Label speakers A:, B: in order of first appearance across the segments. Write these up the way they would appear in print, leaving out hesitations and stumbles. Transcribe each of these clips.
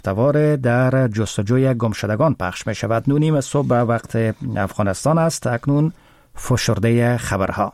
A: توار در جستجوی گمشدگان پخش می شود. 9:30 صبح به وقت افغانستان است. اکنون فشرده خبرها.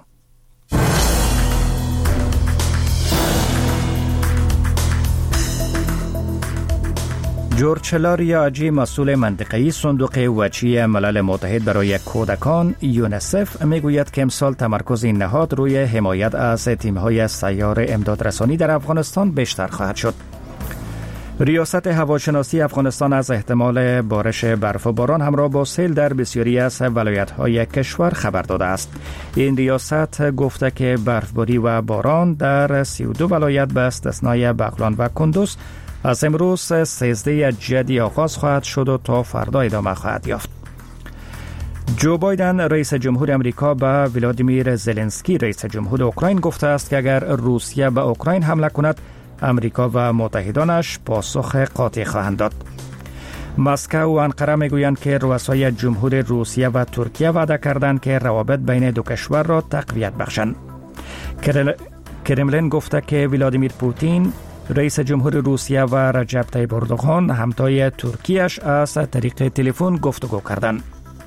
A: جورج لاریاجی، مسئول منطقه‌ای صندوق وجهی ملل متحد برای کودکان یونیسف، میگوید که امسال تمرکز این نهاد روی حمایت از تیم‌های سیار امدادرسانی در افغانستان بیشتر خواهد شد. ریاست هواشناسی افغانستان از احتمال بارش برف و باران همراه با سیل در بسیاری از ولایت‌های کشور خبر داده است. این ریاست گفته که برفباری و باران در 32 ولایت به استثنای بغلان و کندوز از امروز 13 جدی آغاز خواهد شد و تا فردا ادامه خواهد یافت. جو بایدن رئیس جمهور امریکا به ولادیمیر زلنسکی رئیس جمهور اوکراین گفته است که اگر روسیه به اوکراین حمله کند، امریکا و متحدانش پاسخ قاطع خواهند داد. مسکو و انقره میگویند که رؤسای جمهور روسیه و ترکیه وعده کردند که روابط بین دو کشور را تقویت بخشند. کرملین گفته که ولادیمیر پوتین رئیس جمهور روسیه و رجب طیب اردوغان همتای ترکیه‌اش از طریق تلفن گفتگو کردند.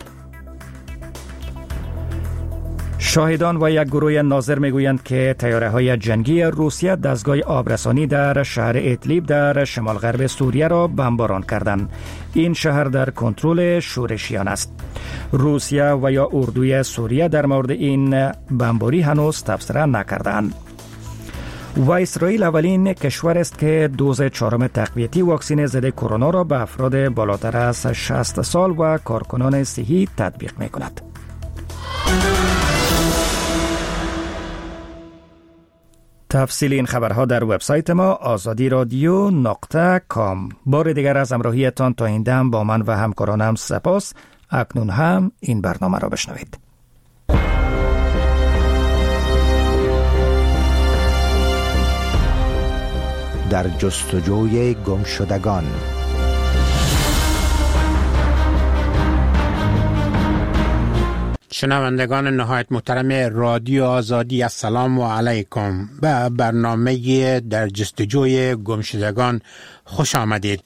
A: شاهدان و یک گروه ناظر میگویند که طیاره‌های جنگی روسیه دستگاه آبرسانی در شهر ادلیب در شمال غرب سوریه را بمباران کردند. این شهر در کنترل شورشیان است. روسیه و یا اردوی سوریه در مورد این بمباری هنوز تبصره نکردند. و اسرائیل اولین کشور است که دوز 4 تقویتی واکسن ضد کرونا را به افراد بالاتر از 60 سال و کارکنان صحی تطبیق می کند. تفصیل این خبرها در وبسایت ما azadiradyo.com. بار دیگر از همراهیتان تا این دم با من و همکارانم سپاس. اکنون هم این برنامه را بشنوید.
B: در جستجوی گمشدگان.
C: شنوندگان نهایت محترم رادیو آزادی، السلام علیکم. به برنامه در جستجوی گمشدگان خوش آمدید.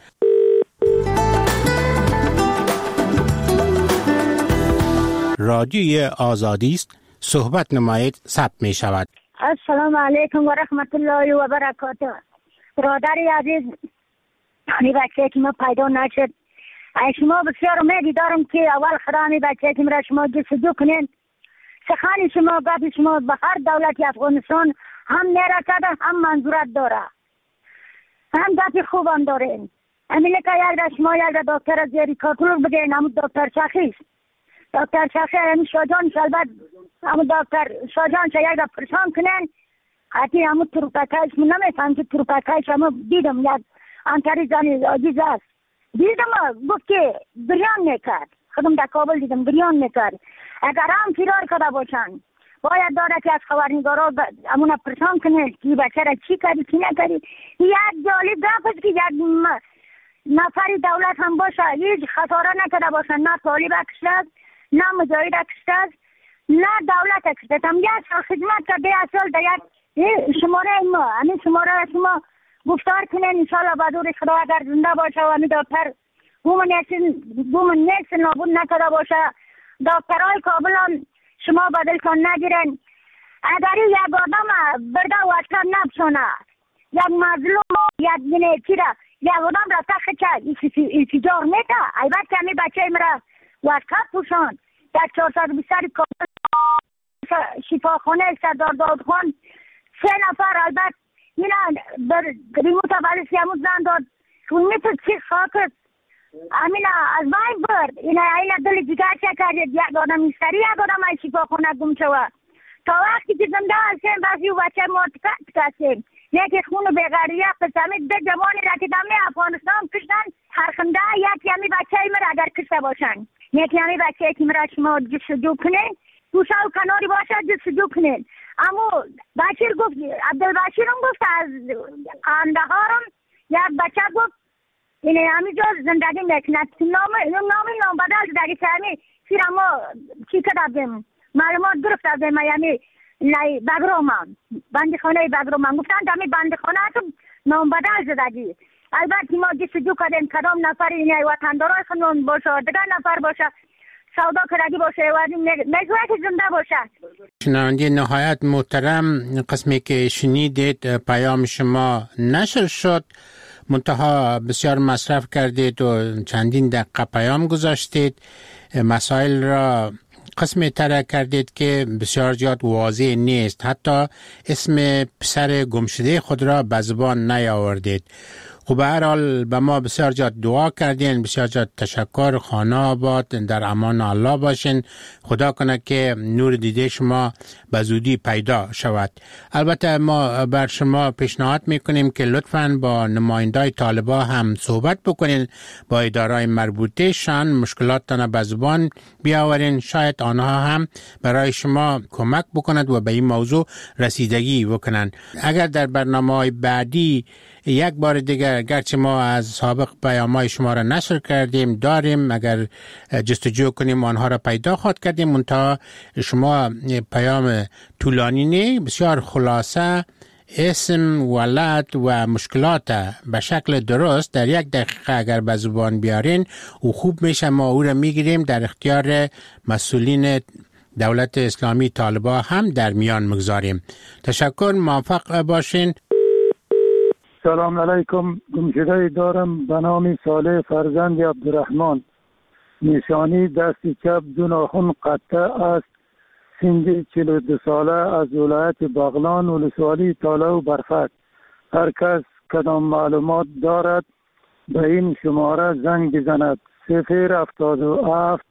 C: رادیوی آزادی است، صحبت نمایید، ثبت می شود.
D: السلام علیکم و رحمت الله و برکاته. برادری عزیز، این بچه که ما پیدا نشد، شما بسیار امیدی دارم که اول خدای بچه که مرا شما جستجو کنین. سخن شما، گپ شما به هر دولت افغانستان هم نرسده، هم منظورت داره، هم گپ خوب هم دارین. امینه که یک شما یک دکتر از زیری کارتولوگ بگین، همون دکتر شخیص، دکتر شخیص همون شاجان شلبت، همون دکتر شاجان شا یک پرسان کنین. حتی همون تروپکایش من نمیفهم که تروپکایش همون دیدم یک انتری زنی عزیز است، دیدم گفت که بریان میکرد، خودم در کابل دیدم بریان میکرد. اگر هم فرار کرده باشن باید داره که از خبرنگارا همون پرسان کنه که بچه را چی کردی چی نکردی. یک جالب گپ است که یک نفری دولت هم باشه هیچ خساره نکرده باشن، نه طالب کشته است، نه مجاهد کشته است، نه دولت کشته است. هم یک سال خدمت کرده، یک سال در یک شماره ما همین شماره شما گفتار کنین انشاءالله بدور خدا اگر زنده باشه و همین دکتر بومن نیست نابود نکرده باشه. دکترهای کابل هم شما بدل کن نگیرن. اگر یک آدم برده و اشکر نبسونه، یک مظلوم یک چی را یک آدم را تخت چه انفجار میده، ایبت که همین بچه مرا و اشکر پوشان یک 420 کابل شفاخانه سردار داود خان 3 نفر البته اینا در ریموت ولی سیاموز زن داد شونی تو چی خاکت امینا از باید برد. اینا دل جگر چه کرد، یک آدم ایستری یک آدم های شفا خونه گم شود. تا وقتی که زنده هستیم بسی و بچه مرتکت کسیم یکی خون بغیریه قسمی ده جوانی را که دمی افغانستان کشتن هرخنده یکی همی بچه ای مرا اگر کشته باشن، یکی همی بچه ای که مرا شما جستجو کنین گوشه و کناری باشه جستجو کنین. اما بشیر گفت، عبدالبشیر هم گفت از اندهارم یک بچه گفت اینه همی جا زندگی میکند نام بدل زدگی که همی سیر اما چی کردیم معلومات درست کردیم همی بگرومان بندخانه بگرومان گفتن همی بندخانه تو نام بدل زدگی البته ما جستجو کردیم کدام نفر این وطندارای خودمون باشه دیگر نفر باشه سودا کردی باشه و میگوید که زنده باشه.
C: شنونده نهایت محترم، قسمی که شنیدید پیام شما نشر شد، منتها بسیار مصرف کردید و چندین دقیقه پیام گذاشتید، مسائل را قسمی طرح کردید که بسیار زیاد واضح نیست، حتی اسم پسر گمشده خود را به زبان نیاوردید. خب به هر حال به ما بسیار زیاد دعا کردین، بسیار زیاد تشکر. خانه آباد، در امان الله باشین. خدا کنه که نور دیده شما به زودی پیدا شود. البته ما بر شما پیشنهاد میکنیم که لطفاً با نمایندای طالبا هم صحبت بکنین، با ادارای مربوطه شان مشکلاتتان به زبان بیاورین، شاید آنها هم برای شما کمک بکند و به این موضوع رسیدگی بکنند. اگر در برنامه‌های بعدی یک بار دیگر، گرچه ما از سابق پیام‌های شما را نشر کردیم داریم، اگر جستجو کنیم آنها را پیدا خواهد کردیم، منتها شما پیام طولانی نه، بسیار خلاصه اسم، ولد و مشکلات به شکل درست در 1 دقیقه اگر به زبان بیارین و خوب میشه، ما او را میگیریم در اختیار مسئولین دولت اسلامی طالبا هم در میان مگذاریم. تشکر، موفق باشین.
E: سلام علیکم. گمشده دارم به نام صالح فرزند عبدالرحمن. نشانی دست چپ 2 ناخن قطع است. سن 42 ساله از ولایت بغلان ولسوالی تالا و برفک. هر کس کدام معلومات دارد به این شماره زنگ بزند. 077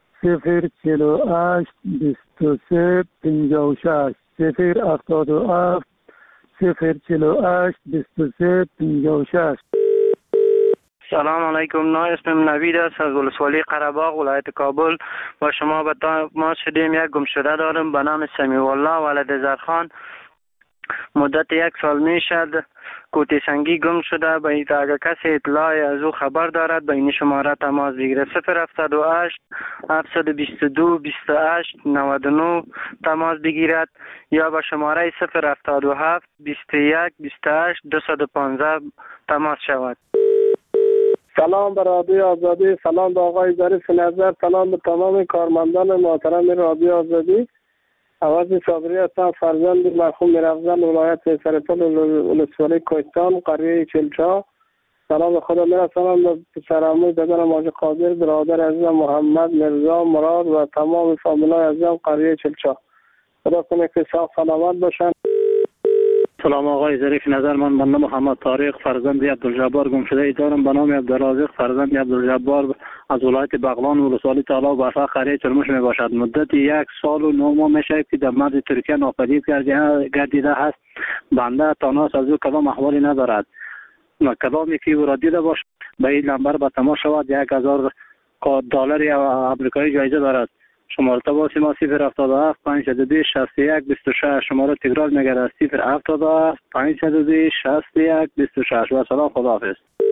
E: 048 23 56 077 048 23 56.
F: سلام علیکم. اسمم نوید است از ولسوالی قره‌باغ ولایت کابل. با شما ما شدیم یک گمشده دارم به نام سمیع الله ولد زرخان. مدت 1 سال می شد کوتی سنگی گم شده. به اگر کسی اطلاع از او خبر دارد به این شماره تماس بگیره. 078 722 28 99 تماس بگیرد یا به شماره 077 21 28 215 تماس شود.
G: سلام به رادیو آزادی، سلام به آقای ظریف نظر، سلام به تمام کارمندان محترم رادیو آزادی. عوض صابری هستم، فرزند مرحوم میرافزل ولایت سرپل ولسوالی کوهستان قریه چلچا. سلام به خدا میرسانم به پسرعموی دادرم حاج قادر، برادر عزیزم محمد، مرزا، مراد و تمام فامیلای عزیزم قریه چلچا. خدا کنه که صحت سلامت باشن.
F: سلام آقای ظریف نظر، من بنده محمد طارق فرزند عبدالجبار گمشده دارم به نام عبدالرازق فرزند عبدالجبار از ولایت بغلان ولسوالی تالا و برفق قریه چرموش می باشد. مدت 1 سال و 9 ماه میشه که در مرز ترکیه ناپدید گردیده است. بنده تاناس از او کدام احوالی ندارد. کدامی که او را دیده باشد به این نمبر به تماس شود. 1000 دلار آمریکایی جایزه دارد. شماره تماس ما 077 522 61 26. شماره تکرار میگردد 077 522 61 26. و سلام، خداحافظ.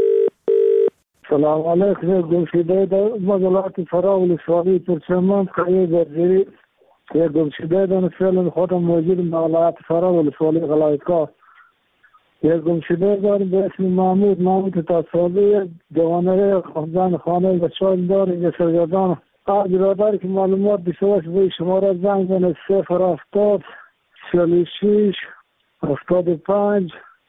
E: سلام علیکم. گمشده در ولایت فرا ولسوالی ترکمن قریه برزیری. یک گمشده در فعلا خودم موجود در ولایت فرا ولسوالی غلایتگاه. یک گمشده داریم به اسم محمود تصالی جوانره خانه بچه‌ام داریم به سرگردان. برادر که معلومات بسیارش به شماره زنگ زنه 070 46 75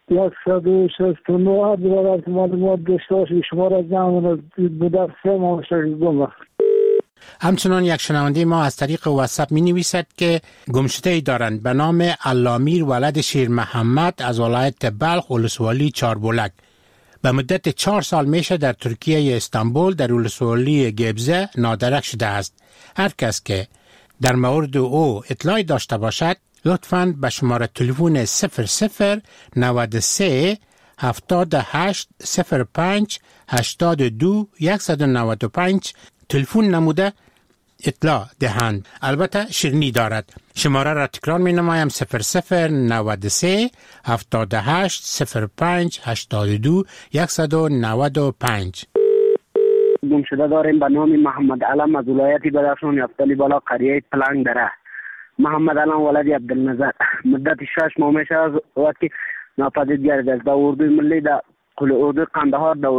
E: 169. برادر که معلومات داشته باشه شماره زنگ زنه بودر 3 ماه شکل گمه.
C: همچنان یک شنونده ما از طریق واتساپ می نویسد که گمشده ای دارند به نام علامیر ولد شیر محمد از ولایت بلخ ولسوالی چاربولک. به مدت 4 سال میشه در ترکیه استانبول در ولسوالی گبزه نادرک شده است. هر کس که در مورد او اطلاعی داشته باشد لطفاً به شماره تلفن 00 93 78 05 82 195 تلفن نموده اطلاع دهند. البته شیرینی دارد. شماره را تکرار می نمایم 00 93 78 05 82 195.
H: گمشده داریم به نام محمد علم از ولایت بدخشان یفتلی بالا قریه پلنگ دره. محمد علم ولد عبدالنظر. مدت 6 ماه میشه از وقتی ناپدید گردید. در اردوی ملی در قل اردو قندهار